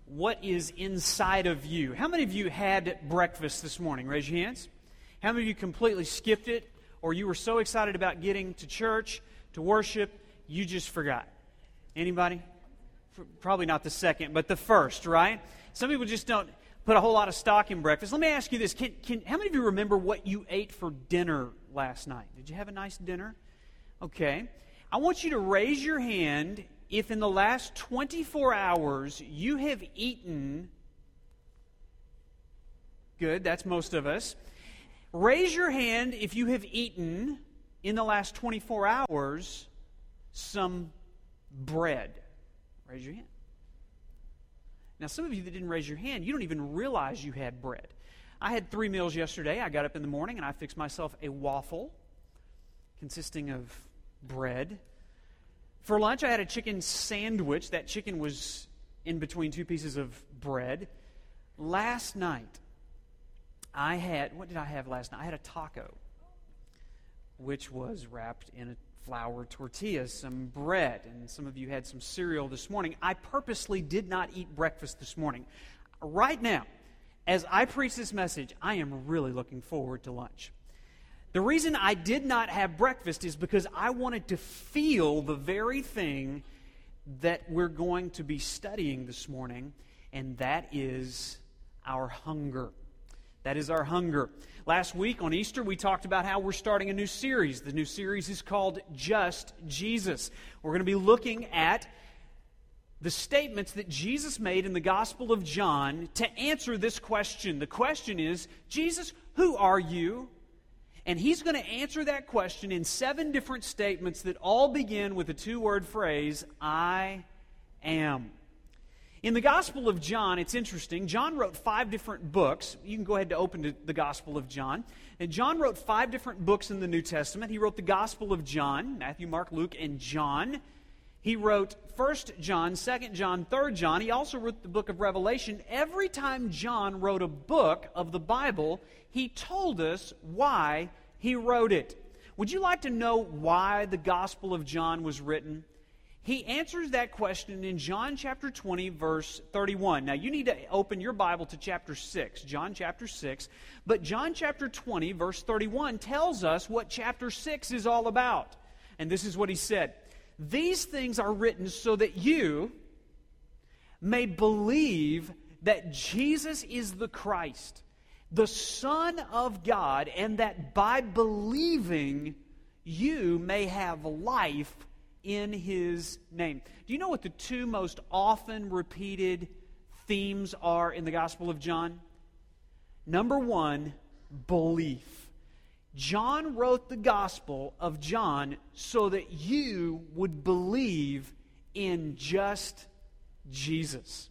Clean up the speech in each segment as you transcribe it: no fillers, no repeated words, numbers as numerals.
what is inside of you. How many of you had breakfast this morning? Raise your hands. How many of you completely skipped it, or you were so excited about getting to church, to worship, you just forgot? Anybody? Probably not the second, but the first, right? Some people just don't put a whole lot of stock in breakfast. Let me ask you this. How many of you remember what you ate for dinner last night? Did you have a nice dinner? Okay. I want you to raise your hand if in the last 24 hours you have eaten. Good, that's most of us. Raise your hand if you have eaten in the last 24 hours some bread. Raise your hand. Now, some of you that didn't raise your hand, you don't even realize you had bread. I had 3 meals yesterday. I got up in the morning and I fixed myself a waffle consisting of bread. For lunch, I had a chicken sandwich. That chicken was in between 2 pieces of bread. Last night, what did I have last night? I had a taco, which was wrapped in a flour tortilla, some bread, and some of you had some cereal this morning. I purposely did not eat breakfast this morning. Right now, as I preach this message, I am really looking forward to lunch. The reason I did not have breakfast is because I wanted to feel the very thing that we're going to be studying this morning, and that is our hunger. That is our hunger. Last week on Easter, we talked about how we're starting a new series. The new series is called Just Jesus. We're going to be looking at the statements that Jesus made in the Gospel of John to answer this question. The question is, Jesus, who are you? And he's going to answer that question in 7 different statements that all begin with the 2-word phrase, I am. In the Gospel of John, it's interesting. John wrote 5 different books. You can go ahead and open to the Gospel of John. And John wrote 5 different books in the New Testament. He wrote the Gospel of John, Matthew, Mark, Luke, and John. He wrote 1 John, 2 John, 3 John. He also wrote the book of Revelation. Every time John wrote a book of the Bible, he told us why he wrote it. Would you like to know why the Gospel of John was written? He answers that question in John chapter 20, verse 31. Now, you need to open your Bible to chapter 6, John chapter 6. But John chapter 20, verse 31 tells us what chapter 6 is all about. And this is what he said. These things are written so that you may believe that Jesus is the Christ, the Son of God, and that by believing you may have life in His name. Do you know what the 2 most often repeated themes are in the Gospel of John? Number 1, belief. John wrote the Gospel of John so that you would believe in just Jesus.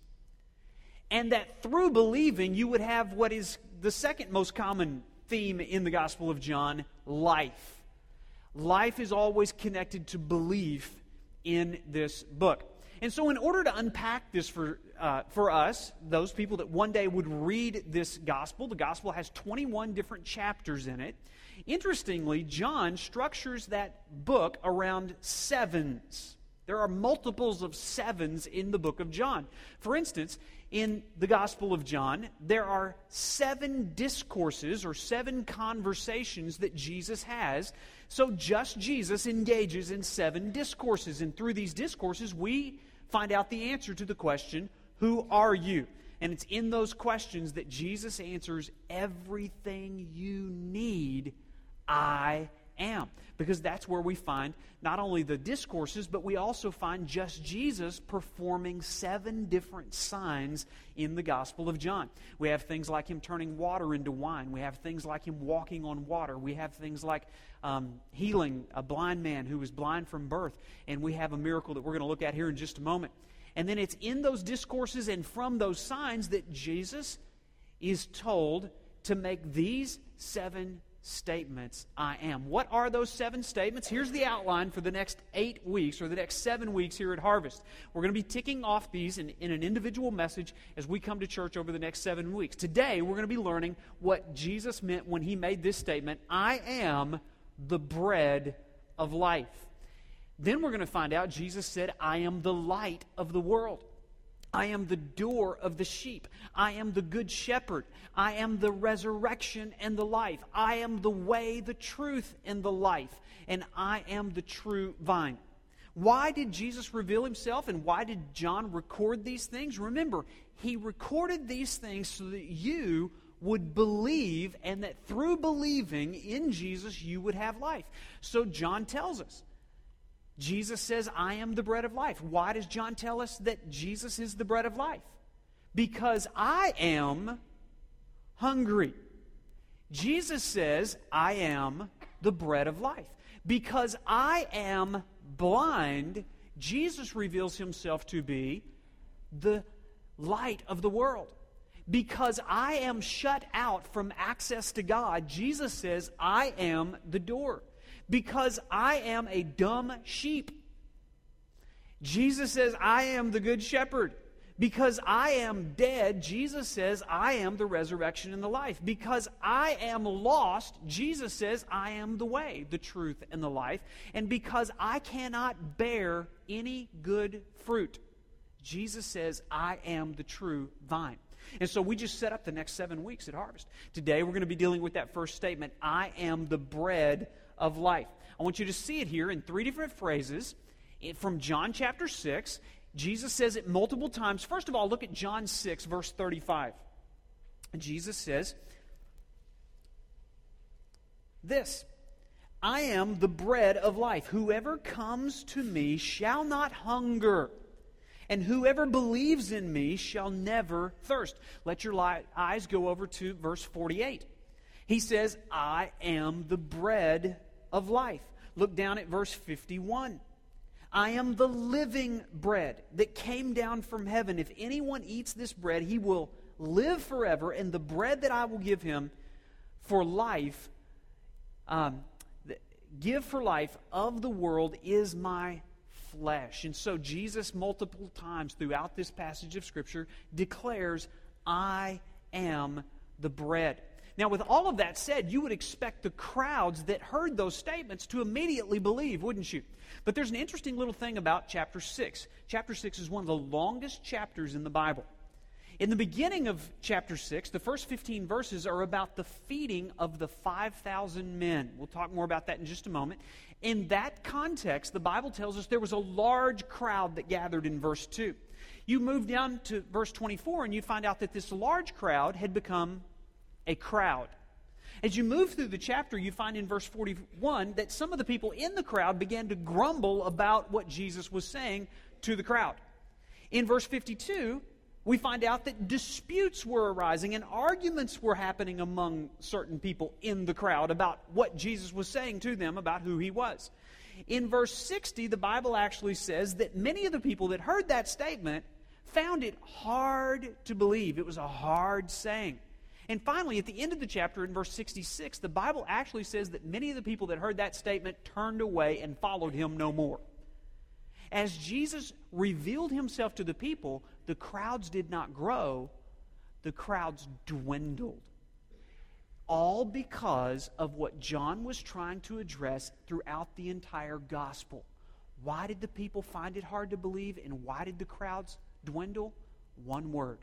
And that through believing you would have what is the second most common theme in the Gospel of John, life. Life is always connected to belief in this book. And so in order to unpack this for us, those people that one day would read this gospel, the gospel has 21 different chapters in it. Interestingly, John structures that book around 7s. There are multiples of 7s in the book of John. For instance, in the Gospel of John, there are 7 discourses or 7 conversations that Jesus has. So just Jesus engages in 7 discourses. And through these discourses, we find out the answer to the question, who are you? And it's in those questions that Jesus answers everything you need, I am. Because that's where we find not only the discourses, but we also find just Jesus performing 7 different signs in the Gospel of John. We have things like Him turning water into wine. We have things like Him walking on water. We have things like healing a blind man who was blind from birth. And we have a miracle that we're going to look at here in just a moment. And then it's in those discourses and from those signs that Jesus is told to make these 7 statements, I am. What are those 7 statements? Here's the outline for the next 8 weeks or the next 7 weeks here at Harvest. We're going to be ticking off these in an individual message as we come to church over the next 7 weeks. Today, we're going to be learning what Jesus meant when He made this statement, I am the bread of life. Then we're going to find out Jesus said, I am the light of the world. I am the door of the sheep. I am the good shepherd. I am the resurrection and the life. I am the way, the truth, and the life. And I am the true vine. Why did Jesus reveal himself, and why did John record these things? Remember, he recorded these things so that you would believe, and that through believing in Jesus, you would have life. So John tells us. Jesus says, I am the bread of life. Why does John tell us that Jesus is the bread of life? Because I am hungry. Jesus says, I am the bread of life. Because I am blind, Jesus reveals himself to be the light of the world. Because I am shut out from access to God, Jesus says, I am the door. Because I am a dumb sheep, Jesus says, I am the good shepherd. Because I am dead, Jesus says, I am the resurrection and the life. Because I am lost, Jesus says, I am the way, the truth, and the life. And because I cannot bear any good fruit, Jesus says, I am the true vine. And so we just set up the next 7 weeks at Harvest. Today we're going to be dealing with that first statement, I am the bread of life. I want you to see it here in 3 different phrases from John chapter 6. Jesus says it multiple times. First of all, look at John 6, verse 35. Jesus says this, I am the bread of life. Whoever comes to me shall not hunger, and whoever believes in me shall never thirst. Let your eyes go over to verse 48. He says, I am the bread of life. Look down at verse 51. I am the living bread that came down from heaven. If anyone eats this bread, he will live forever, and the bread that I will give him for life, give for life of the world is my flesh. And so Jesus multiple times throughout this passage of Scripture declares, I am the bread. Now, with all of that said, you would expect the crowds that heard those statements to immediately believe, wouldn't you? But there's an interesting little thing about chapter 6. Chapter 6 is one of the longest chapters in the Bible. In the beginning of chapter 6, the first 15 verses are about the feeding of the 5,000 men. We'll talk more about that in just a moment. In that context, the Bible tells us there was a large crowd that gathered in verse 2. You move down to verse 24 and you find out that this large crowd had become a crowd. As you move through the chapter, you find in verse 41 that some of the people in the crowd began to grumble about what Jesus was saying to the crowd. In verse 52, we find out that disputes were arising and arguments were happening among certain people in the crowd about what Jesus was saying to them about who he was. In verse 60, the Bible actually says that many of the people that heard that statement found it hard to believe. It was a hard saying. And finally, at the end of the chapter, in verse 66, the Bible actually says that many of the people that heard that statement turned away and followed him no more. As Jesus revealed himself to the people, the crowds did not grow, the crowds dwindled. All because of what John was trying to address throughout the entire gospel. Why did the people find it hard to believe, and why did the crowds dwindle? One word: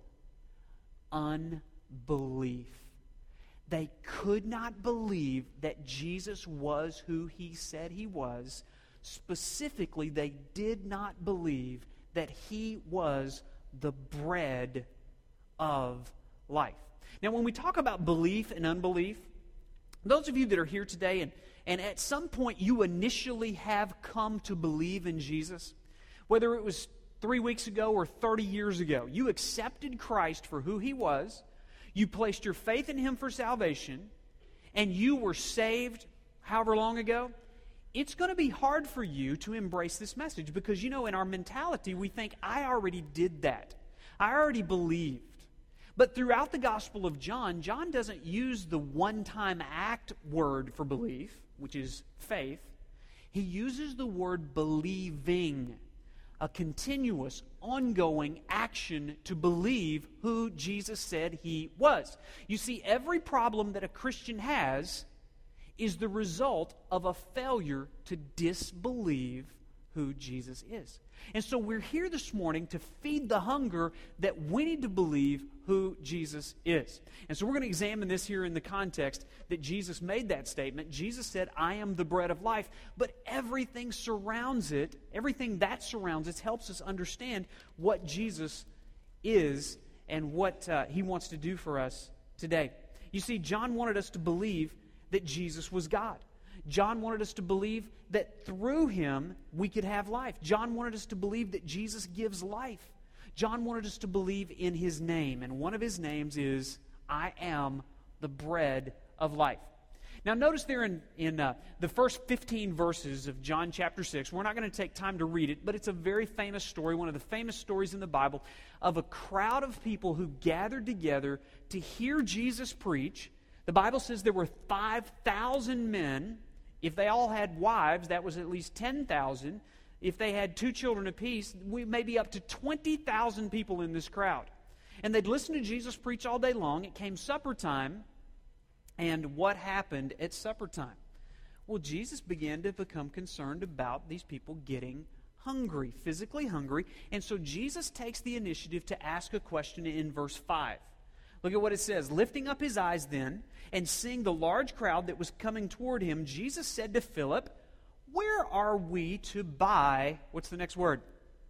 unbelief. They could not believe that Jesus was who he said he was. Specifically, they did not believe that he was the bread of life. Now, when we talk about belief and unbelief, those of you that are here today and at some point you initially have come to believe in Jesus, whether it was 3 weeks ago or 30 years ago, you accepted Christ for who he was, you placed your faith in him for salvation, and you were saved however long ago, it's going to be hard for you to embrace this message because, in our mentality, we think, I already did that. I already believed. But throughout the Gospel of John, John doesn't use the one-time act word for belief, which is faith. He uses the word believing, a continuous, ongoing action to believe who Jesus said he was. You see, every problem that a Christian has is the result of a failure to disbelieve who Jesus is. And so we're here this morning to feed the hunger that we need to believe who Jesus is. And so we're going to examine this here in the context that Jesus made that statement. Jesus said, I am the bread of life. But everything surrounds it, everything that surrounds it helps us understand what Jesus is and what he wants to do for us today. You see, John wanted us to believe that Jesus was God. John wanted us to believe that through him we could have life. John wanted us to believe that Jesus gives life. John wanted us to believe in his name, and one of his names is, I am the bread of life. Now notice there in the first 15 verses of John chapter 6, we're not going to take time to read it, but it's a very famous story, one of the famous stories in the Bible, of a crowd of people who gathered together to hear Jesus preach. The Bible says there were 5,000 men. If they all had wives, that was at least 10,000. If they had 2 children apiece, we may be up to 20,000 people in this crowd. And they'd listen to Jesus preach all day long. It came supper time. And what happened at supper time? Well, Jesus began to become concerned about these people getting hungry, physically hungry. And so Jesus takes the initiative to ask a question in verse 5. Look at what it says. Lifting up his eyes then, and seeing the large crowd that was coming toward him, Jesus said to Philip, where are we to buy, what's the next word?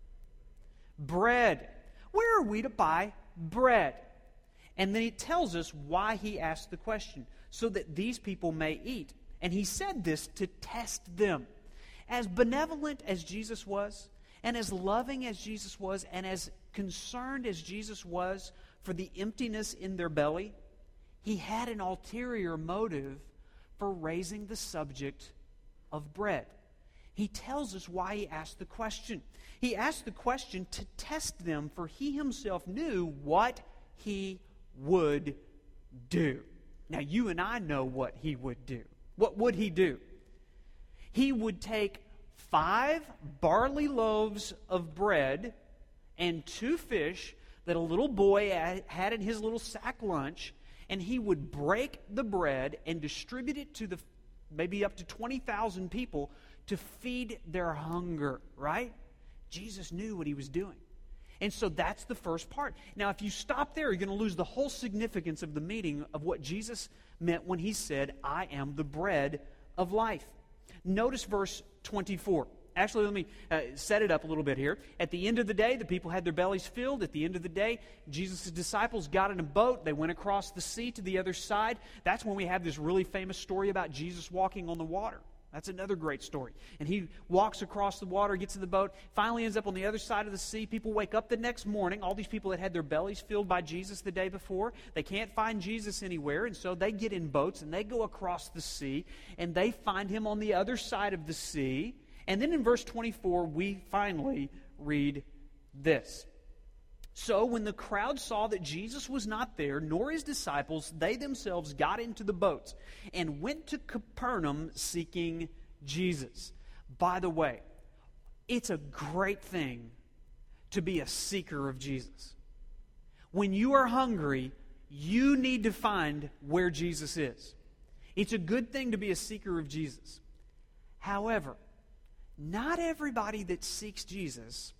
Bread. Where are we to buy bread? And then he tells us why he asked the question, so that these people may eat. And he said this to test them. As benevolent as Jesus was, and as loving as Jesus was, and as concerned as Jesus was for the emptiness in their belly, he had an ulterior motive for raising the subject of bread. He tells us why he asked the question. He asked the question to test them, for he himself knew what he would do. Now, you and I know what he would do. What would he do? He would take 5 barley loaves of bread and 2 fish that a little boy had in his little sack lunch, and he would break the bread and distribute it to the maybe up to 20,000 people to feed their hunger, right? Jesus knew what he was doing. And so that's the first part. Now, if you stop there, you're going to lose the whole significance of the meaning of what Jesus meant when he said, I am the bread of life. Notice verse 24. Actually, let me set it up a little bit here. At the end of the day, the people had their bellies filled. At the end of the day, Jesus' disciples got in a boat. They went across the sea to the other side. That's when we have this really famous story about Jesus walking on the water. That's another great story. And he walks across the water, gets in the boat, finally ends up on the other side of the sea. People wake up the next morning, all these people that had their bellies filled by Jesus the day before. They can't find Jesus anywhere, and so they get in boats and they go across the sea, and they find him on the other side of the sea. And then in verse 24, we finally read this. So when the crowd saw that Jesus was not there, nor his disciples, they themselves got into the boats and went to Capernaum seeking Jesus. By the way, it's a great thing to be a seeker of Jesus. When you are hungry, you need to find where Jesus is. It's a good thing to be a seeker of Jesus. However, not everybody that seeks Jesus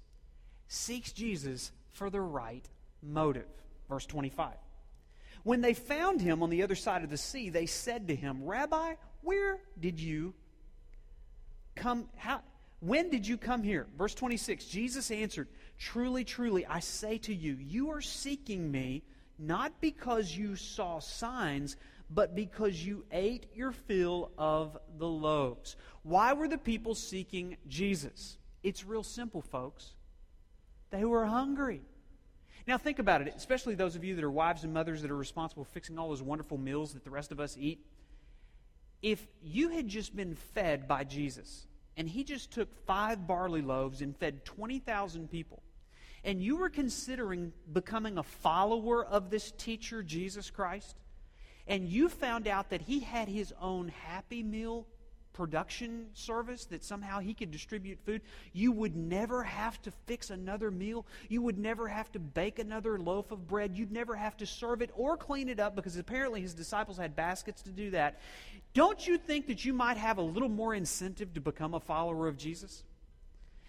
for the right motive. Verse 25. When they found him on the other side of the sea, they said to him, Rabbi, where did you come? When did you come here? Verse 26. Jesus answered, Truly, truly, I say to you, you are seeking me not because you saw signs, but because you ate your fill of the loaves. Why were the people seeking Jesus? It's real simple, folks. They were hungry. Now think about it, especially those of you that are wives and mothers that are responsible for fixing all those wonderful meals that the rest of us eat. If you had just been fed by Jesus, and he just took 5 barley loaves and fed 20,000 people, and you were considering becoming a follower of this teacher, Jesus Christ, and you found out that he had his own Happy Meal production service, that somehow he could distribute food, you would never have to fix another meal. You would never have to bake another loaf of bread. You'd never have to serve it or clean it up, because apparently his disciples had baskets to do that. Don't you think that you might have a little more incentive to become a follower of Jesus?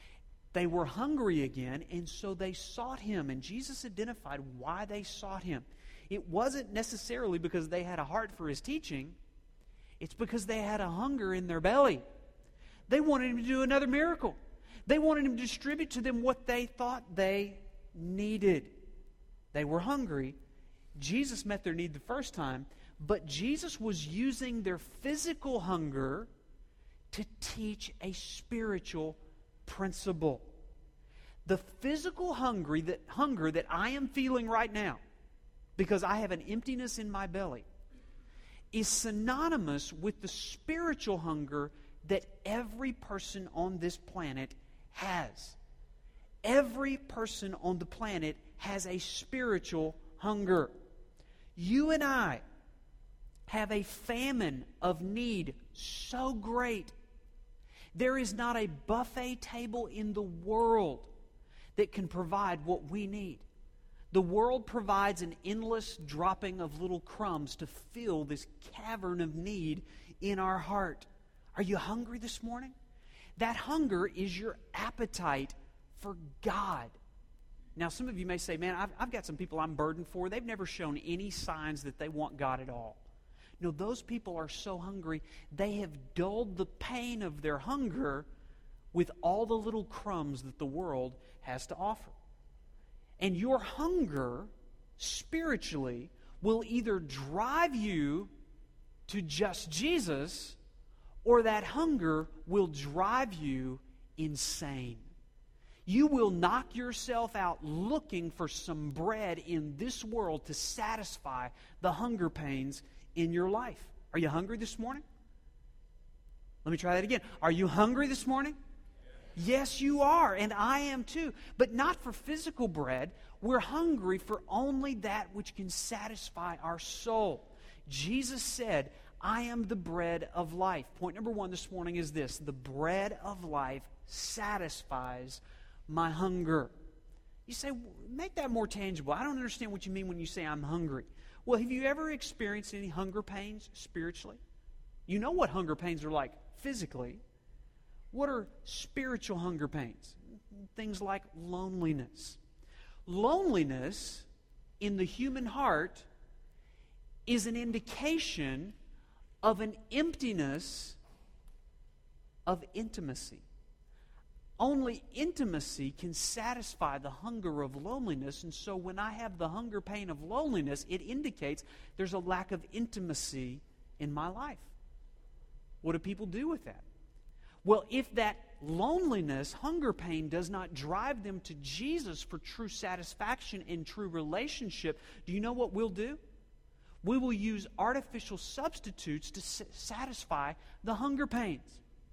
They were hungry again, and so they sought Him. And Jesus identified why they sought Him. It wasn't necessarily because they had a heart for His teaching. It's because they had a hunger in their belly. They wanted Him to do another miracle. They wanted Him to distribute to them what they thought they needed. They were hungry. Jesus met their need the first time, but Jesus was using their physical hunger to teach a spiritual principle. The physical hunger that I am feeling right now, because I have an emptiness in my belly, is synonymous with the spiritual hunger that every person on this planet has. Every person on the planet has a spiritual hunger. You and I have a famine of need so great. There is not a buffet table in the world that can provide what we need. The world provides an endless dropping of little crumbs to fill this cavern of need in our heart. Are you hungry this morning? That hunger is your appetite for God. Now, some of you may say, man, I've got some people I'm burdened for. They've never shown any signs that they want God at all. No, those people are so hungry, they have dulled the pain of their hunger with all the little crumbs that the world has to offer. And your hunger, spiritually, will either drive you to just Jesus, or that hunger will drive you insane. You will knock yourself out looking for some bread in this world to satisfy the hunger pains in your life. Are you hungry this morning? Let me try that again. Are you hungry this morning? Yes, you are, and I am too. But not for physical bread. We're hungry for only that which can satisfy our soul. Jesus said, I am the bread of life. Point number one this morning is this: the bread of life satisfies my hunger. You say, make that more tangible. I don't understand what you mean when you say I'm hungry. Well, have you ever experienced any hunger pains spiritually? You know what hunger pains are like physically. What are spiritual hunger pains? Things like loneliness. Loneliness in the human heart is an indication of an emptiness of intimacy. Only intimacy can satisfy the hunger of loneliness, and so when I have the hunger pain of loneliness, it indicates there's a lack of intimacy in my life. What do people do with that? Well, if that loneliness, hunger pain, does not drive them to Jesus for true satisfaction and true relationship, do you know what we'll do? We will use artificial substitutes to satisfy the hunger pains.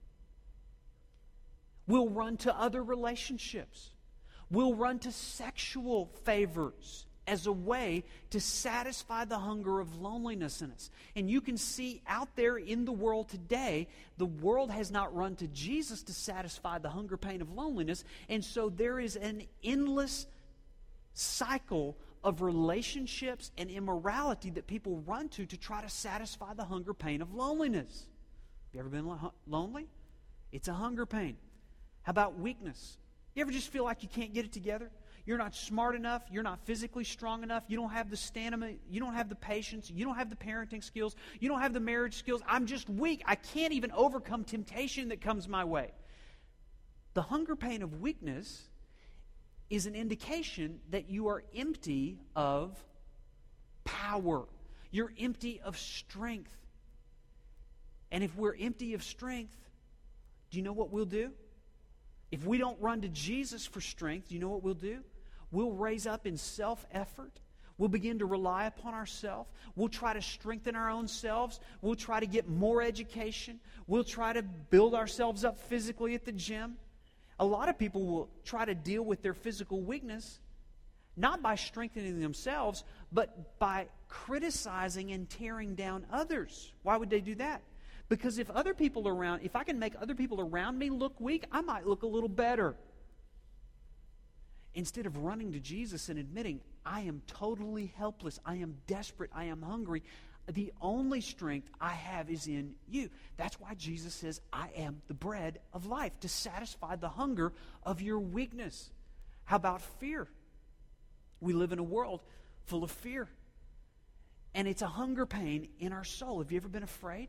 We'll run to other relationships. We'll run to sexual favors as a way to satisfy the hunger of loneliness in us. And you can see out there in the world today, the world has not run to Jesus to satisfy the hunger pain of loneliness. And so there is an endless cycle of relationships and immorality that people run to try to satisfy the hunger pain of loneliness. Have you ever been lonely? It's a hunger pain. How about weakness? You ever just feel like you can't get it together? You're not smart enough. You're not physically strong enough. You don't have the stamina. You don't have the patience. You don't have the parenting skills. You don't have the marriage skills. I'm just weak. I can't even overcome temptation that comes my way. The hunger pain of weakness is an indication that you are empty of power. You're empty of strength. And if we're empty of strength, do you know what we'll do? If we don't run to Jesus for strength, do you know what we'll do? We'll raise up in self-effort. We'll begin to rely upon ourselves. We'll try to strengthen our own selves. We'll try to get more education. We'll try to build ourselves up physically at the gym. A lot of people will try to deal with their physical weakness not by strengthening themselves, but by criticizing and tearing down others. Why would they do that? Because if I can make other people around me look weak, I might look a little better. Instead of running to Jesus and admitting, I am totally helpless, I am desperate, I am hungry, The only strength I have is in you. That's why Jesus says, I am the bread of life, to satisfy the hunger of your weakness. How about fear? We live in a world full of fear. And it's a hunger pain in our soul. Have you ever been afraid?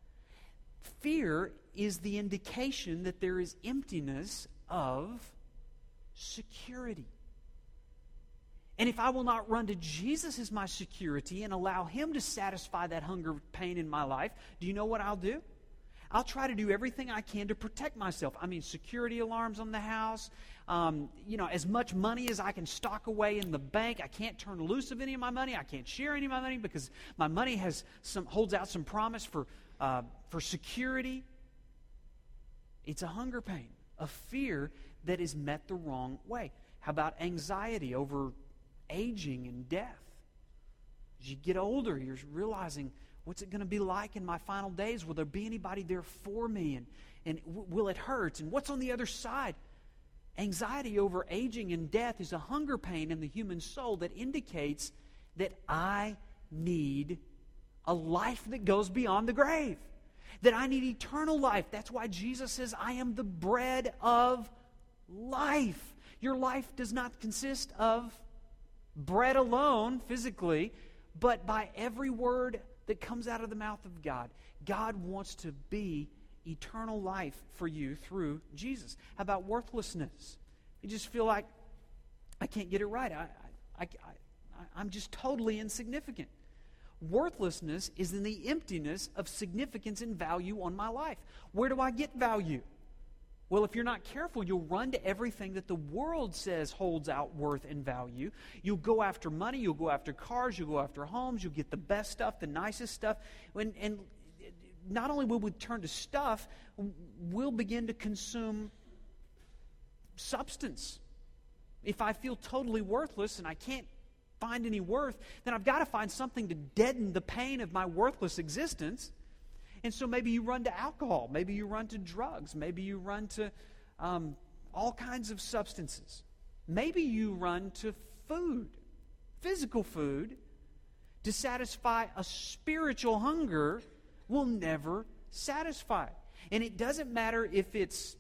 Fear is the indication that there is emptiness of security. And if I will not run to Jesus as my security and allow Him to satisfy that hunger pain in my life, do you know what I'll do? I'll try to do everything I can to protect myself. I mean, security alarms on the house, as much money as I can stock away in the bank. I can't turn loose of any of my money. I can't share any of my money because my money holds out some promise for security. It's a hunger pain, a fear that is met the wrong way. How about anxiety over aging and death? As you get older, you're realizing, what's it going to be like in my final days? Will there be anybody there for me? And will it hurt? And what's on the other side? Anxiety over aging and death is a hunger pain in the human soul that indicates that I need a life that goes beyond the grave. That I need eternal life. That's why Jesus says, I am the bread of life. Your life does not consist of bread alone, physically, but by every word that comes out of the mouth of God. God wants to be eternal life for you through Jesus. How about worthlessness? You just feel like, I can't get it right. I'm just totally insignificant. Worthlessness is in the emptiness of significance and value on my life. Where do I get value? Well, if you're not careful, you'll run to everything that the world says holds out worth and value. You'll go after money, you'll go after cars, you'll go after homes, you'll get the best stuff, the nicest stuff. And not only will we turn to stuff, we'll begin to consume substance. If I feel totally worthless and I can't find any worth, then I've got to find something to deaden the pain of my worthless existence. And so maybe you run to alcohol, maybe you run to drugs, maybe you run to all kinds of substances. Maybe you run to food, physical food, to satisfy a spiritual hunger will never satisfy. And it doesn't matter if it's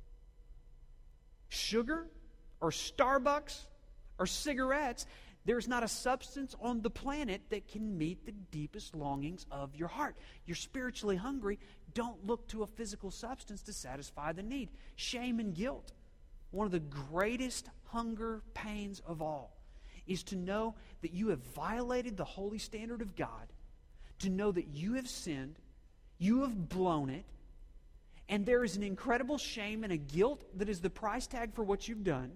sugar or Starbucks or cigarettes. There's not a substance on the planet that can meet the deepest longings of your heart. You're spiritually hungry. Don't look to a physical substance to satisfy the need. Shame and guilt. One of the greatest hunger pains of all is to know that you have violated the holy standard of God, to know that you have sinned, you have blown it, and there is an incredible shame and a guilt that is the price tag for what you've done.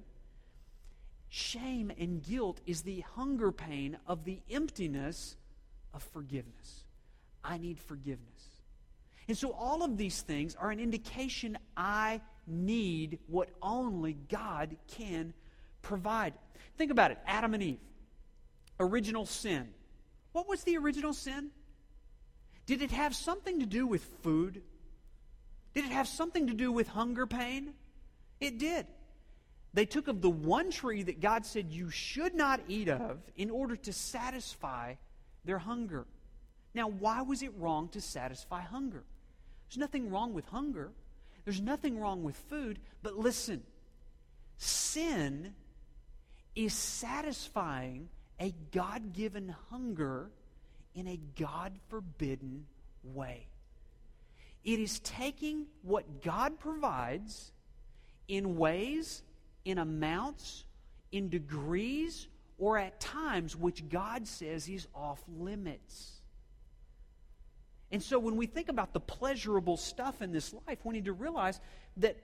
Shame and guilt is the hunger pain of the emptiness of forgiveness. I need forgiveness. And so all of these things are an indication I need what only God can provide. Think about it. Adam and Eve. Original sin. What was the original sin? Did it have something to do with food? Did it have something to do with hunger pain? It did. They took of the one tree that God said you should not eat of in order to satisfy their hunger. Now, why was it wrong to satisfy hunger? There's nothing wrong with hunger. There's nothing wrong with food. But listen, sin is satisfying a God-given hunger in a God-forbidden way. It is taking what God provides in ways, in amounts, in degrees, or at times which God says is off limits. And so when we think about the pleasurable stuff in this life, we need to realize that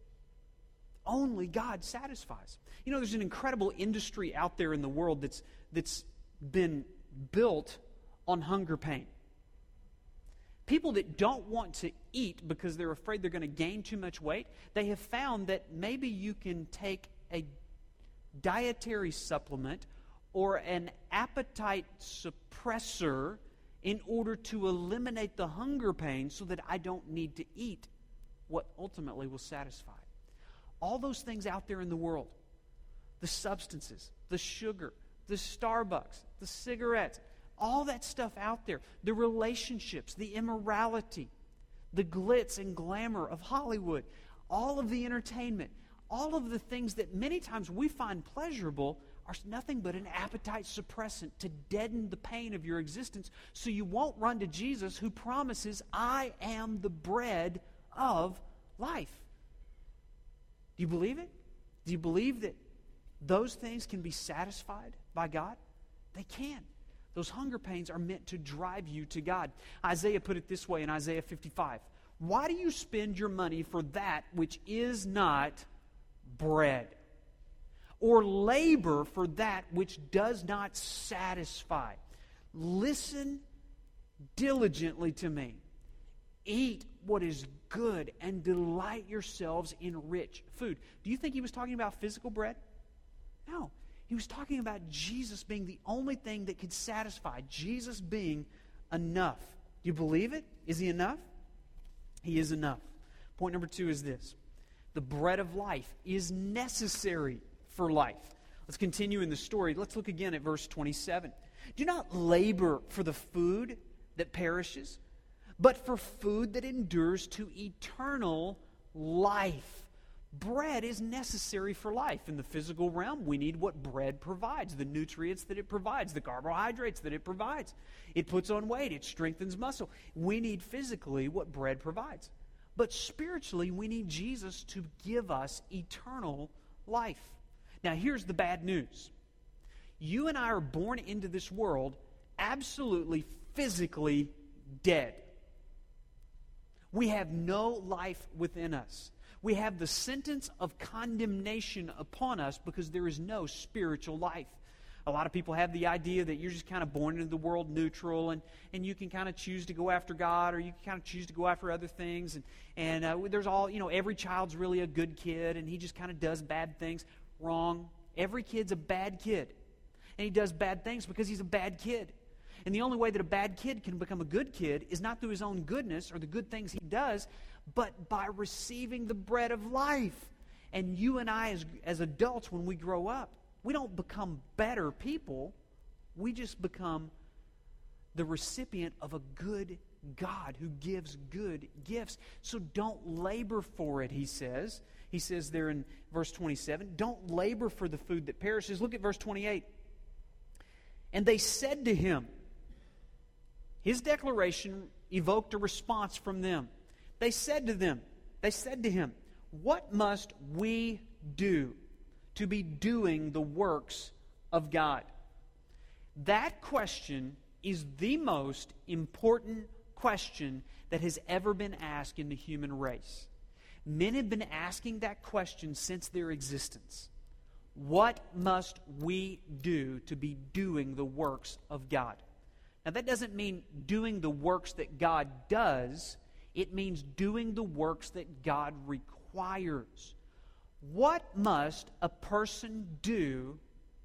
only God satisfies. You know, there's an incredible industry out there in the world that's been built on hunger pain. People that don't want to eat because they're afraid they're going to gain too much weight, they have found that maybe you can take a dietary supplement or an appetite suppressor in order to eliminate the hunger pain so that I don't need to eat what ultimately will satisfy. All those things out there in the world, the substances, the sugar, the Starbucks, the cigarettes, all that stuff out there, the relationships, the immorality, the glitz and glamour of Hollywood, all of the entertainment, all of the things that many times we find pleasurable are nothing but an appetite suppressant to deaden the pain of your existence so you won't run to Jesus who promises, I am the bread of life. Do you believe it? Do you believe that those things can be satisfied by God? They can. Those hunger pains are meant to drive you to God. Isaiah put it this way in Isaiah 55. Why do you spend your money for that which is not bread? Or labor for that which does not satisfy? Listen diligently to me. Eat what is good and delight yourselves in rich food. Do you think he was talking about physical bread? No. He was talking about Jesus being the only thing that could satisfy. Jesus being enough. Do you believe it? Is he enough? He is enough. Point number 2 is this. The bread of life is necessary for life. Let's continue in the story. Let's look again at verse 27. Do not labor for the food that perishes, but for food that endures to eternal life. Bread is necessary for life. In the physical realm, we need what bread provides, the nutrients that it provides, the carbohydrates that it provides. It puts on weight, it strengthens muscle. We need physically what bread provides. But spiritually, we need Jesus to give us eternal life. Now, here's the bad news. You and I are born into this world absolutely physically dead. We have no life within us. We have the sentence of condemnation upon us because there is no spiritual life. A lot of people have the idea that you're just kind of born into the world neutral and you can kind of choose to go after God or you can kind of choose to go after other things. And there's all, every child's really a good kid and he just kind of does bad things. Wrong. Every kid's a bad kid. And he does bad things because he's a bad kid. And the only way that a bad kid can become a good kid is not through his own goodness or the good things he does, but by receiving the bread of life. And you and I, as adults, when we grow up, we don't become better people. We just become the recipient of a good God who gives good gifts. So don't labor for it, he says. He says there in verse 27, don't labor for the food that perishes. Look at verse 28. And they said to him, his declaration evoked a response from them. They said to him, what must we do to be doing the works of God? That question is the most important question that has ever been asked in the human race. Men have been asking that question since their existence. What must we do to be doing the works of God? Now, that doesn't mean doing the works that God does. It means doing the works that God requires. What must a person do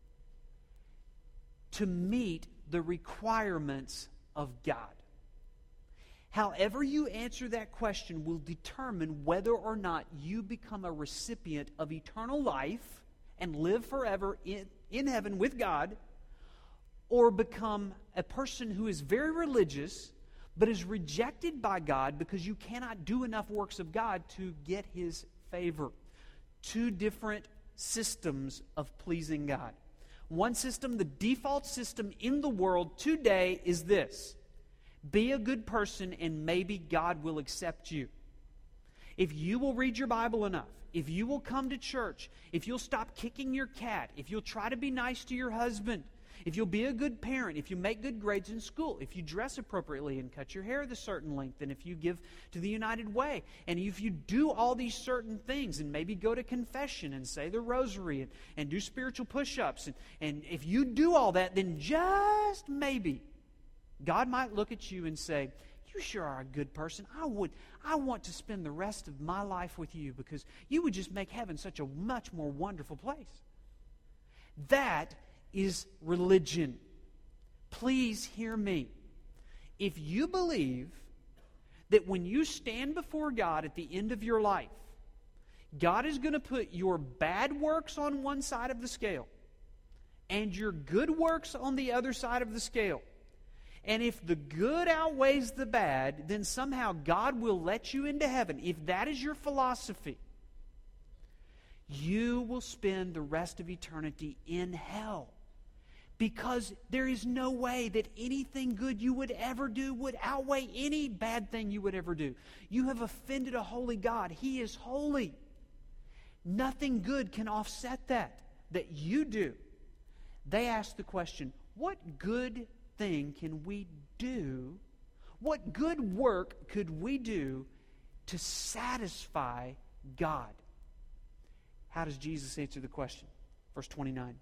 to meet the requirements of God? However you answer that question will determine whether or not you become a recipient of eternal life and live forever in heaven with God, or become a person who is very religious but is rejected by God because you cannot do enough works of God to get His favor. Two different systems of pleasing God. One system, the default system in the world today, is this: be a good person and maybe God will accept you. If you will read your Bible enough, if you will come to church, if you'll stop kicking your cat, if you'll try to be nice to your husband, if you'll be a good parent, if you make good grades in school, if you dress appropriately and cut your hair the certain length, and if you give to the United Way, and if you do all these certain things, and maybe go to confession and say the rosary and do spiritual push-ups, and if you do all that, then just maybe God might look at you and say, you sure are a good person. I want to spend the rest of my life with you because you would just make heaven such a much more wonderful place. That is religion. Please hear me. If you believe that when you stand before God at the end of your life, God is going to put your bad works on one side of the scale and your good works on the other side of the scale, And if the good outweighs the bad, then somehow God will let you into heaven. If that is your philosophy, you will spend the rest of eternity in hell. Because there is no way that anything good you would ever do would outweigh any bad thing you would ever do. You have offended a holy God. He is holy. Nothing good can offset that you do. They ask the question, what good thing can we do? What good work could we do to satisfy God? How does Jesus answer the question? Verse 29.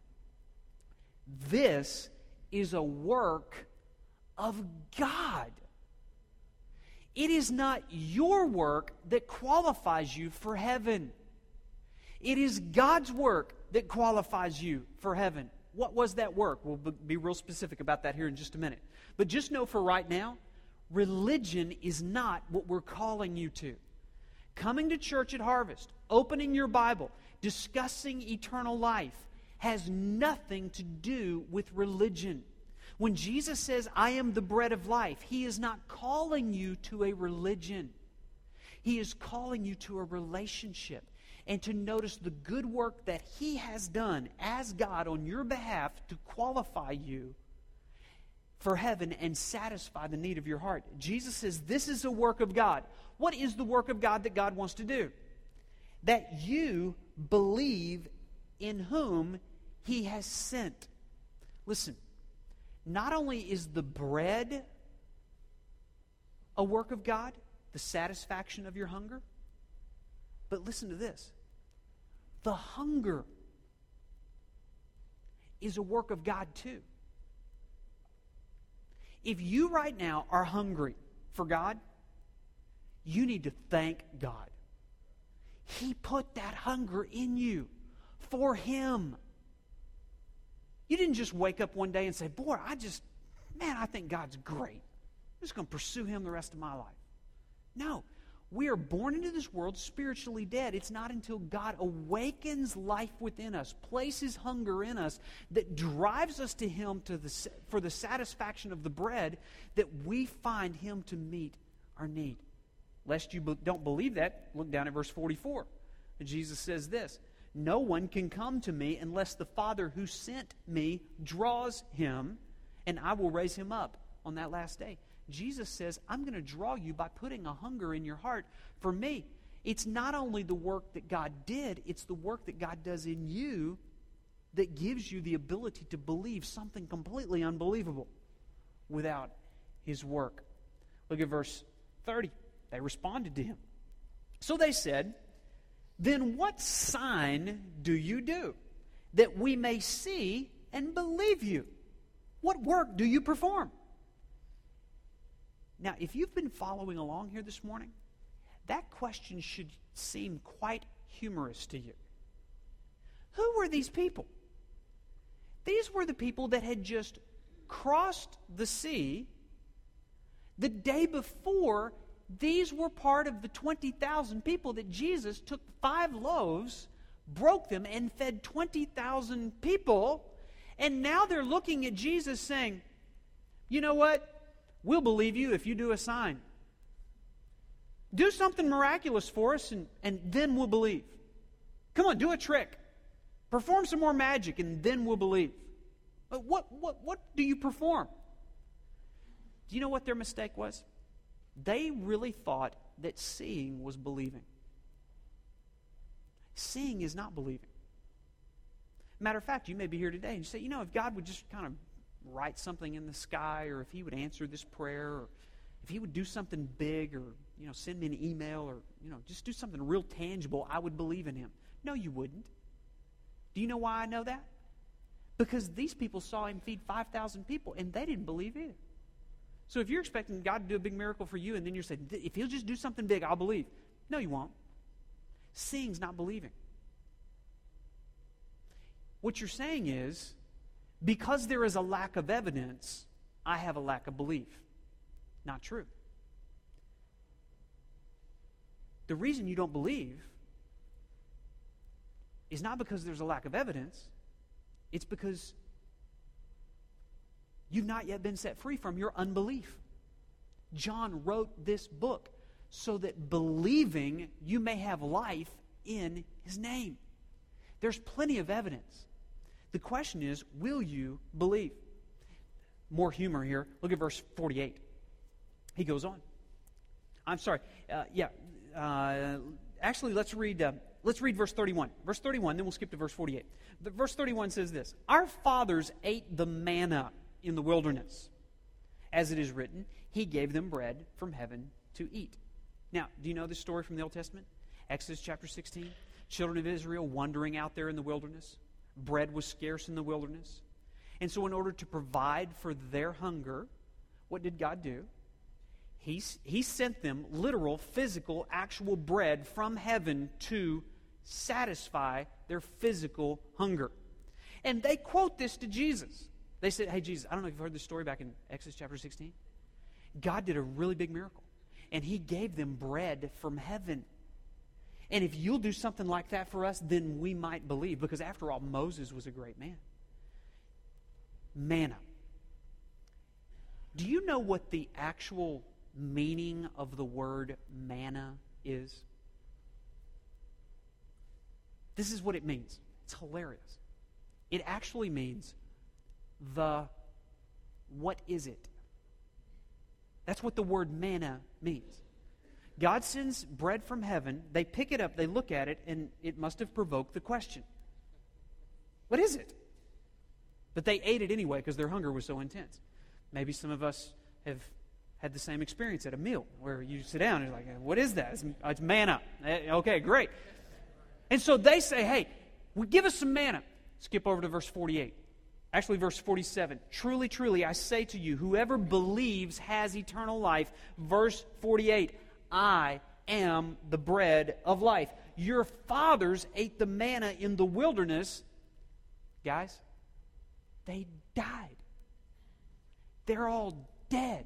This is a work of God. It is not your work that qualifies you for heaven. It is God's work that qualifies you for heaven. What was that work? We'll be real specific about that here in just a minute. But just know for right now, religion is not what we're calling you to. Coming to church at Harvest, opening your Bible, discussing eternal life has nothing to do with religion. When Jesus says, I am the bread of life, He is not calling you to a religion. He is calling you to a relationship and to notice the good work that He has done as God on your behalf to qualify you for heaven and satisfy the need of your heart. Jesus says this is a work of God. What is the work of God that God wants to do? That you believe in whom He has sent. Listen, not only is the bread a work of God, the satisfaction of your hunger, but listen to this. The hunger is a work of God too. If you right now are hungry for God, you need to thank God. He put that hunger in you for Him. You didn't just wake up one day and say, boy, I think God's great. I'm just going to pursue Him the rest of my life. No. We are born into this world spiritually dead. It's not until God awakens life within us, places hunger in us, that drives us to Him for the satisfaction of the bread, that we find Him to meet our need. Lest you don't believe that, look down at verse 44. Jesus says this, no one can come to me unless the Father who sent me draws him, and I will raise him up on that last day. Jesus says, I'm going to draw you by putting a hunger in your heart for me. It's not only the work that God did, it's the work that God does in you that gives you the ability to believe something completely unbelievable without His work. Look at verse 30. They responded to Him. So they said, then what sign do you do that we may see and believe you? What work do you perform? Now, if you've been following along here this morning, that question should seem quite humorous to you. Who were these people? These were the people that had just crossed the sea. The day before, these were part of the 20,000 people that Jesus took 5 loaves, broke them, and fed 20,000 people. And now they're looking at Jesus saying, you know what? We'll believe you if you do a sign. Do something miraculous for us, and then we'll believe. Come on, do a trick. Perform some more magic, and then we'll believe. But what do you perform? Do you know what their mistake was? They really thought that seeing was believing. Seeing is not believing. Matter of fact, you may be here today and you say, if God would just kind of write something in the sky, or if He would answer this prayer, or if He would do something big, or send me an email, or just do something real tangible, I would believe in Him. No, you wouldn't. Do you know why I know that? Because these people saw Him feed 5,000 people, and they didn't believe either. So if you're expecting God to do a big miracle for you, and then you're saying, if He'll just do something big, I'll believe. No, you won't. Seeing's not believing. What you're saying is, because there is a lack of evidence, I have a lack of belief. Not true. The reason you don't believe is not because there's a lack of evidence. It's because you've not yet been set free from your unbelief. John wrote this book so that believing you may have life in His name. There's plenty of evidence. The question is, will you believe? More humor here. Look at verse 48. He goes on. I'm sorry. Actually, let's read verse 31. Verse 31, then we'll skip to verse 48. Verse 31 says this: Our fathers ate the manna in the wilderness. As it is written, He gave them bread from heaven to eat. Now, do you know this story from the Old Testament? Exodus chapter 16. Children of Israel wandering out there in the wilderness. Bread was scarce in the wilderness. And so in order to provide for their hunger, what did God do? He sent them literal, physical, actual bread from heaven to satisfy their physical hunger. And they quote this to Jesus. They said, hey, Jesus, I don't know if you've heard this story back in Exodus chapter 16. God did a really big miracle. And He gave them bread from heaven. And if you'll do something like that for us, then we might believe. Because after all, Moses was a great man. Manna. Do you know what the actual meaning of the word manna is? This is what it means. It's hilarious. It actually means what is it? That's what the word manna means. God sends bread from heaven. They pick it up, they look at it, and it must have provoked the question. What is it? But they ate it anyway because their hunger was so intense. Maybe some of us have had the same experience at a meal where you sit down and you're like, what is that? It's manna. Okay, great. And so they say, hey, give us some manna. Skip over to verse 48. Actually, verse 47. Truly, truly, I say to you, whoever believes has eternal life. Verse 48. I am the bread of life. Your fathers ate the manna in the wilderness. Guys, they died. They're all dead.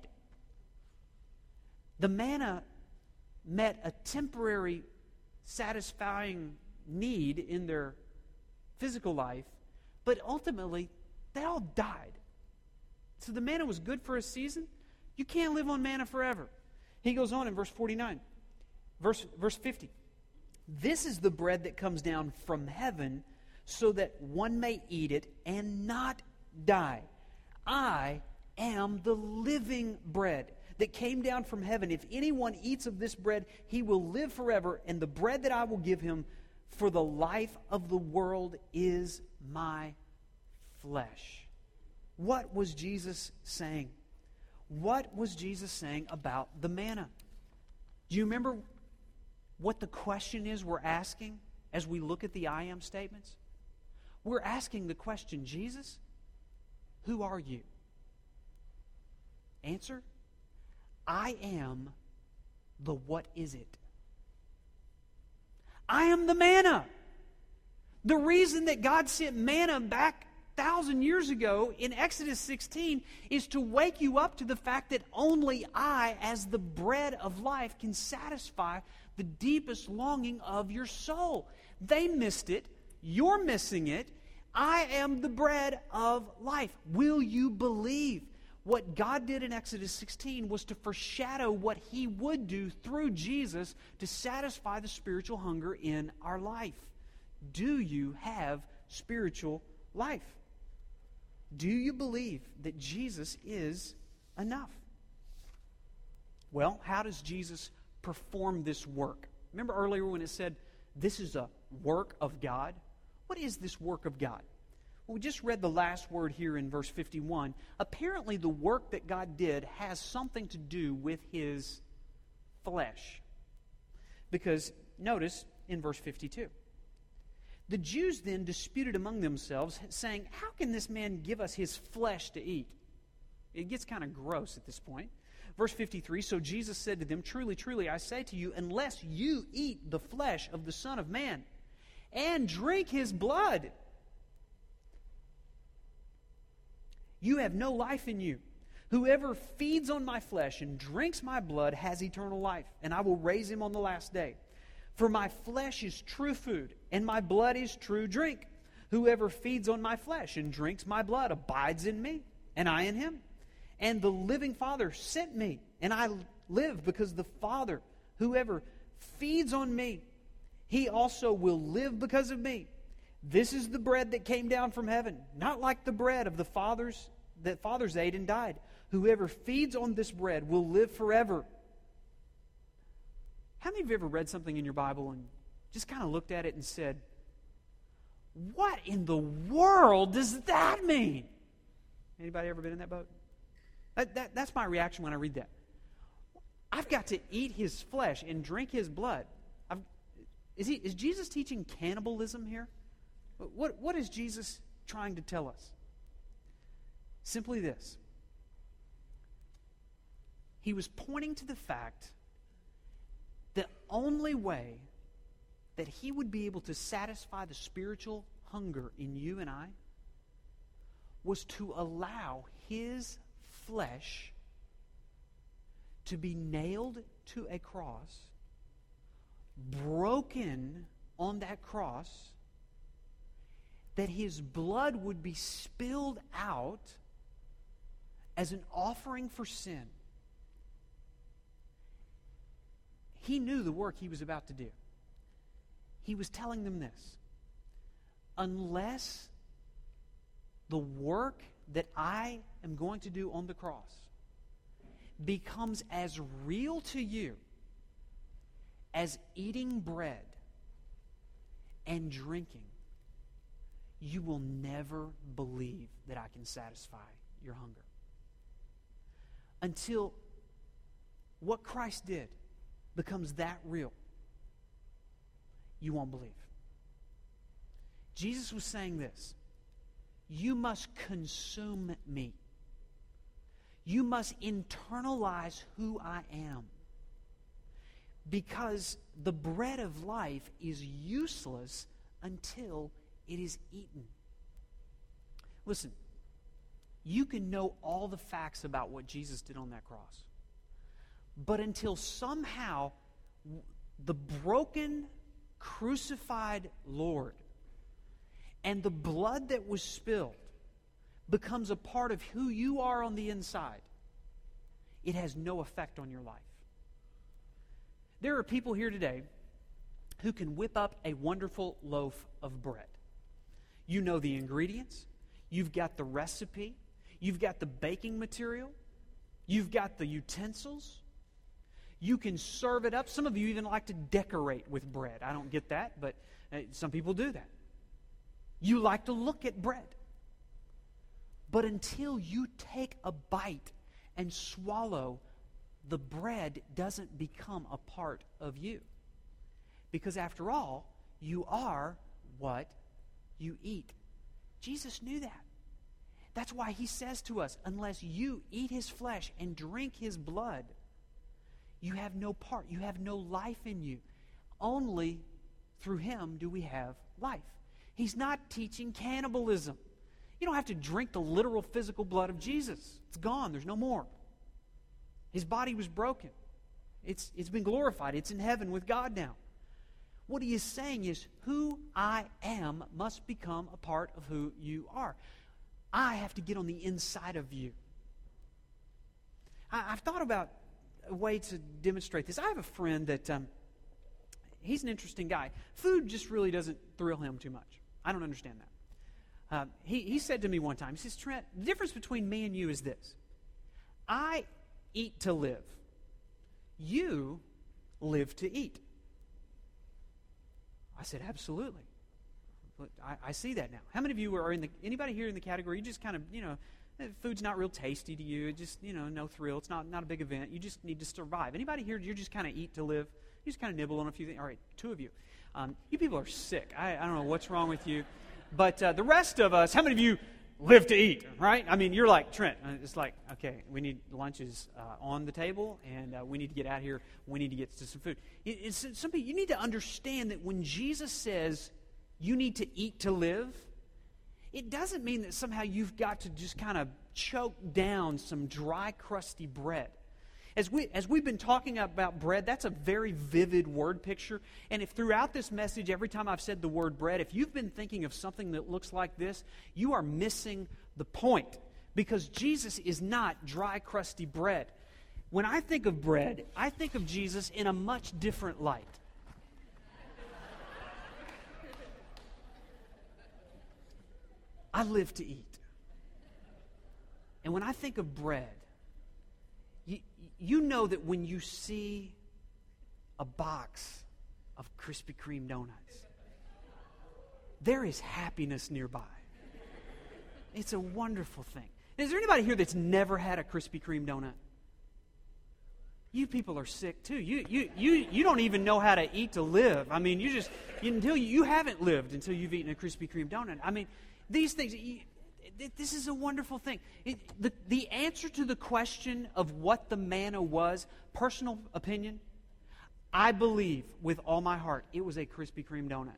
The manna met a temporary, satisfying need in their physical life, but ultimately, they all died. So the manna was good for a season. You can't live on manna forever. He goes on in verse 49. Verse 50. This is the bread that comes down from heaven so that one may eat it and not die. I am the living bread that came down from heaven. If anyone eats of this bread, he will live forever, and the bread that I will give him for the life of the world is my flesh. What was Jesus saying? What was Jesus saying about the manna? Do you remember what the question is we're asking as we look at the I am statements? We're asking the question, Jesus, who are you? Answer, I am the what is it? I am the manna. The reason that God sent manna back 1,000 years ago in Exodus 16 is to wake you up to the fact that only I, as the bread of life, can satisfy the deepest longing of your soul. They missed it. You're missing it. I am the bread of life. Will you believe? What God did in Exodus 16 was to foreshadow what He would do through Jesus to satisfy the spiritual hunger in our life. Do you have spiritual life? Do you believe that Jesus is enough? Well, how does Jesus perform this work? Remember earlier when it said this is a work of God? What is this work of God? Well, we just read the last word here in verse 51. Apparently the work that God did has something to do with His flesh. Because notice in verse 52. The Jews then disputed among themselves, saying, how can this man give us his flesh to eat? It gets kind of gross at this point. Verse 53, so Jesus said to them, truly, truly, I say to you, unless you eat the flesh of the Son of Man and drink His blood, you have no life in you. Whoever feeds on my flesh and drinks my blood has eternal life, and I will raise him on the last day. For my flesh is true food, and my blood is true drink. Whoever feeds on my flesh and drinks my blood abides in me, and I in him. And the living Father sent me, and I live because the Father, whoever feeds on me, he also will live because of me. This is the bread that came down from heaven, not like the bread of the fathers that fathers ate and died. Whoever feeds on this bread will live forever. How many of you ever read something in your Bible and just kind of looked at it and said, what in the world does that mean? Anybody ever been in that boat? That's my reaction when I read that. I've got to eat his flesh and drink his blood. Is Jesus teaching cannibalism here? What is Jesus trying to tell us? Simply this. He was pointing to the fact the only way that he would be able to satisfy the spiritual hunger in you and I was to allow his flesh to be nailed to a cross, broken on that cross, that his blood would be spilled out as an offering for sin. He knew the work he was about to do. He was telling them this: unless the work that I am going to do on the cross becomes as real to you as eating bread and drinking, you will never believe that I can satisfy your hunger. Until what Christ did becomes that real, you won't believe. Jesus was saying this: you must consume me. You must internalize who I am. Because the bread of life is useless until it is eaten. Listen, you can know all the facts about what Jesus did on that cross. But until somehow the broken, crucified Lord and the blood that was spilled becomes a part of who you are on the inside, it has no effect on your life. There are people here today who can whip up a wonderful loaf of bread. You know the ingredients. You've got the recipe. You've got the baking material. You've got the utensils. You can serve it up. Some of you even like to decorate with bread. I don't get that, but some people do that. You like to look at bread. But until you take a bite and swallow, the bread doesn't become a part of you. Because after all, you are what you eat. Jesus knew that. That's why he says to us, unless you eat his flesh and drink his blood, you have no part, you have no life in you. Only through him do we have life. He's not teaching cannibalism. You don't have to drink the literal physical blood of Jesus. It's gone. There's no more. His body was broken. It's been glorified. It's in heaven with God now. What he is saying is, who I am must become a part of who you are. I have to get on the inside of you. I've thought about a way to demonstrate this. I have a friend that, he's an interesting guy. Food just really doesn't thrill him too much. I don't understand that. He said to me one time, he says, Trent, the difference between me and you is this. I eat to live. You live to eat. I said, absolutely. I see that now. How many of you are anybody here in the category, you just kind of, food's not real tasty to you, just, no thrill, it's not a big event, you just need to survive. Anybody here, you just kind of eat to live? You just kind of nibble on a few things? All right, two of you. You people are sick. I don't know what's wrong with you. But the rest of us, how many of you live to eat, right? I mean, you're like, Trent, it's like, okay, we need lunches on the table, and we need to get out here. We need to get to some food. Some people, you need to understand that when Jesus says you need to eat to live, it doesn't mean that somehow you've got to just kind of choke down some dry, crusty bread. As we've been talking about bread, that's a very vivid word picture. And if throughout this message, every time I've said the word bread, if you've been thinking of something that looks like this, you are missing the point. Because Jesus is not dry, crusty bread. When I think of bread, I think of Jesus in a much different light. I live to eat. And when I think of bread, you know that when you see a box of Krispy Kreme donuts, there is happiness nearby. It's a wonderful thing. Is there anybody here that's never had a Krispy Kreme donut? You people are sick too. You don't even know how to eat to live. I mean, you haven't lived until you've eaten a Krispy Kreme donut. I mean, these things. This is a wonderful thing. The answer to the question of what the manna was, personal opinion, I believe with all my heart it was a Krispy Kreme donut.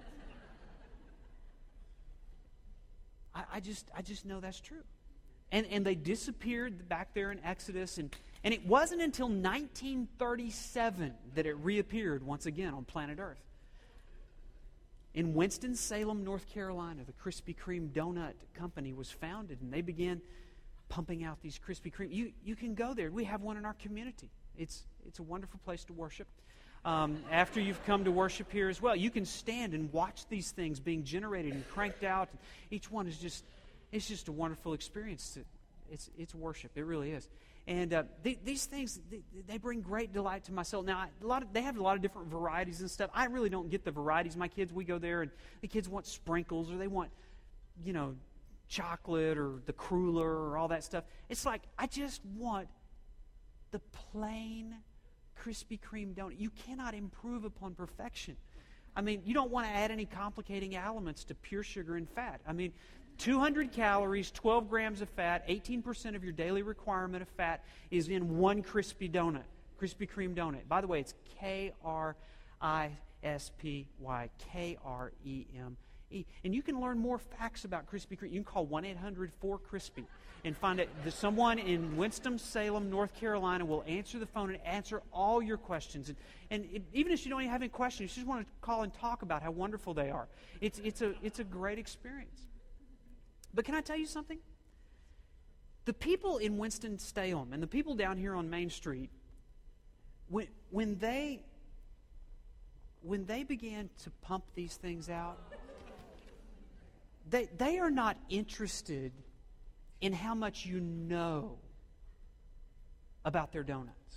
I just know that's true. And they disappeared back there in Exodus, and it wasn't until 1937 that it reappeared once again on planet Earth. In Winston-Salem, North Carolina, the Krispy Kreme Donut Company was founded, and they began pumping out these Krispy Kreme. You can go there. We have one in our community. It's a wonderful place to worship. After you've come to worship here as well, you can stand and watch these things being generated and cranked out. Each one is just a wonderful experience. It's worship. It really is. And these things, they bring great delight to my soul. Now, they have a lot of different varieties and stuff. I really don't get the varieties. My kids, we go there, and the kids want sprinkles, or they want, chocolate, or the cruller, or all that stuff. It's like, I just want the plain Krispy Kreme donut. You cannot improve upon perfection. I mean, you don't want to add any complicating elements to pure sugar and fat. I mean, 200 calories, 12 grams of fat, 18% of your daily requirement of fat is in one Krispy Kreme donut. By the way, it's Krispy, Kreme. And you can learn more facts about Krispy Kreme. You can call 1-800-4-KRISPY and find out that someone in Winston-Salem, North Carolina will answer the phone and answer all your questions. Even if you don't even have any questions, you just want to call and talk about how wonderful they are. It's a great experience. But can I tell you something? The people in Winston-Salem and the people down here on Main Street, when they began to pump these things out, they are not interested in how much you know about their donuts.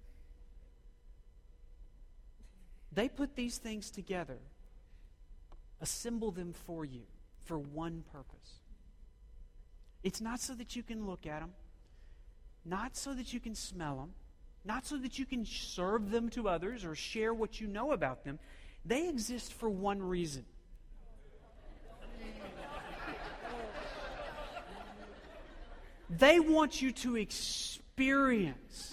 They put these things together, assemble them for you for one purpose. It's not so that you can look at them, not so that you can smell them, not so that you can serve them to others or share what you know about them. They exist for one reason. They want you to experience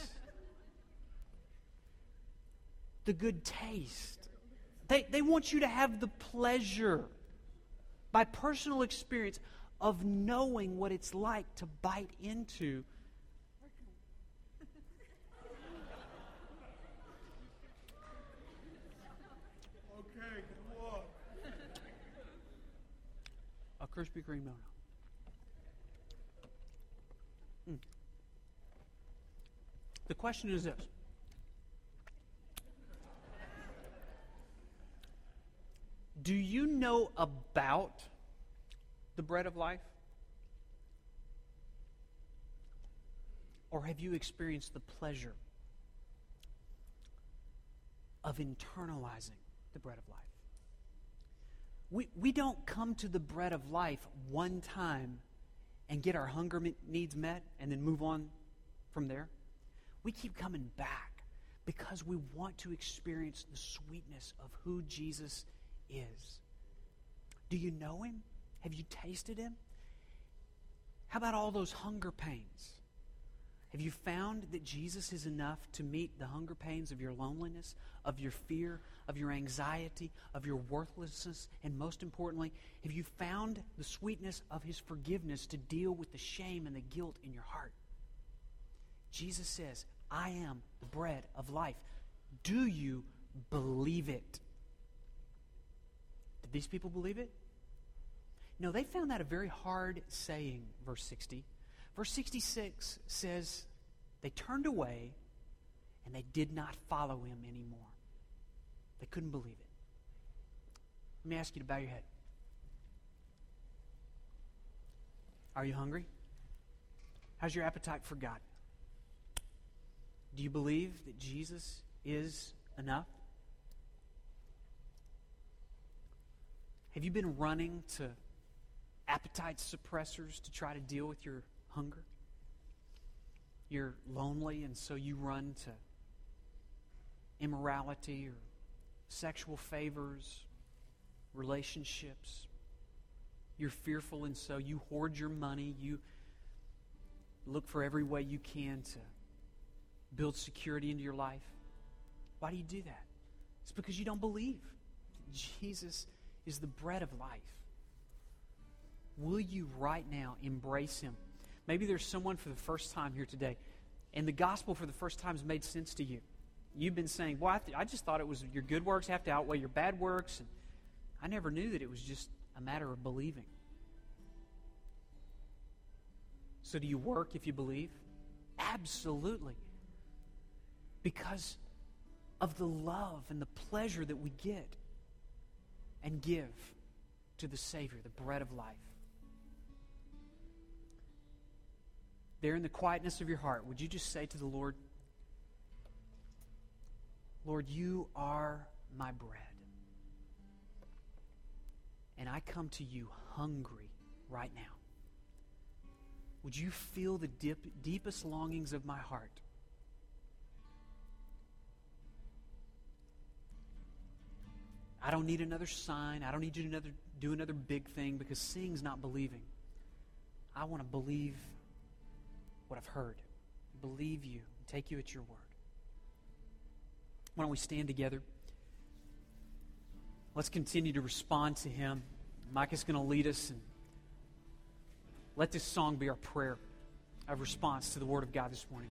the good taste. They want you to have the pleasure, by personal experience, of knowing what it's like to bite into a Krispy Kreme donut. The question is this: do you know about the bread of life? Or have you experienced the pleasure of internalizing the bread of life? We don't come to the bread of life one time and get our hunger needs met and then move on from there. We keep coming back because we want to experience the sweetness of who Jesus is. Do you know Him? Have you tasted Him? How about all those hunger pains? Have you found that Jesus is enough to meet the hunger pains of your loneliness, of your fear, of your anxiety, of your worthlessness, and most importantly, have you found the sweetness of His forgiveness to deal with the shame and the guilt in your heart? Jesus says, I am the bread of life. Do you believe it? Did these people believe it? No, they found that a very hard saying, verse 60. Verse 66 says, they turned away and they did not follow him anymore. They couldn't believe it. Let me ask you to bow your head. Are you hungry? How's your appetite for God? Do you believe that Jesus is enough? Have you been running to appetite suppressors to try to deal with your hunger? You're lonely, and so you run to immorality or sexual favors, relationships. You're fearful, and so you hoard your money. You look for every way you can to build security into your life. Why do you do that? It's because you don't believe Jesus is the bread of life. Will you right now embrace Him? Maybe there's someone for the first time here today, and the gospel for the first time has made sense to you. You've been saying, "Boy, I just thought it was your good works have to outweigh your bad works, and I never knew that it was just a matter of believing." So do you work if you believe? Absolutely. Because of the love and the pleasure that we get and give to the Savior, the bread of life. There in the quietness of your heart, would you just say to the Lord, "Lord, you are my bread. And I come to you hungry right now. Would you feel the deepest longings of my heart? I don't need another sign. I don't need you to do another big thing, because seeing's not believing. I want to believe what I've heard. Believe you. Take you at your word." Why don't we stand together? Let's continue to respond to Him. Mike is going to lead us, and let this song be our prayer of response to the Word of God this morning.